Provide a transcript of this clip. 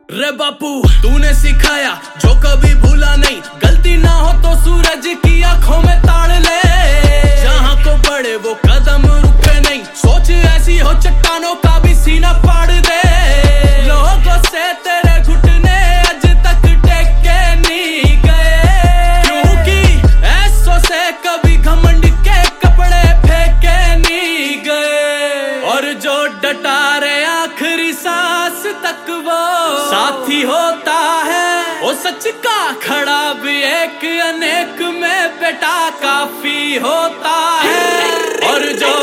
रे बापू तूने सिखाया जो कभी भूला नहीं, गलती ना हो तो सूरज की आंखों में ताड़ ले। जहां को बढ़े वो कदम रुके नहीं, सोच ऐसी हो चट्टानों का भी सीना फाड़ दे। लोगों से तेरे घुटने आज तक टेके नहीं गए, क्योंकि ऐसों से कभी घमंड के कपड़े फेंके नहीं गए। और जो डटा रे आखिरी सांस तक वो साथी होता है, वो सच का खड़ा भी एक अनेक में बेटा काफी होता है। और जो